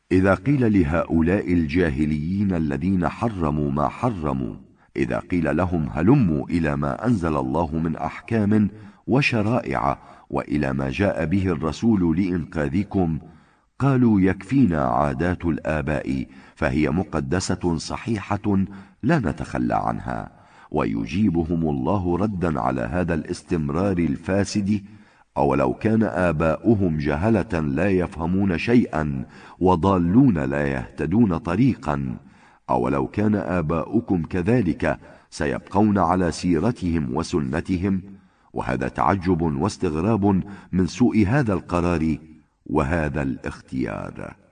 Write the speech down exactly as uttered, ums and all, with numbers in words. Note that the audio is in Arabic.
إذا قيل لهؤلاء الجاهليين الذين حرموا ما حرموا، إذا قيل لهم هلموا إلى ما أنزل الله من أحكام وشرائع وإلى ما جاء به الرسول لإنقاذكم، قالوا يكفينا عادات الآباء فهي مقدسة صحيحة لا نتخلى عنها. ويجيبهم الله ردا على هذا الاستمرار الفاسد: أولو كان آباؤهم جهلة لا يفهمون شيئا وضالون لا يهتدون طريقا، أولو كان آباؤكم كذلك سيبقون على سيرتهم وسنتهم. وهذا تعجب واستغراب من سوء هذا القرار وهذا الاختيار.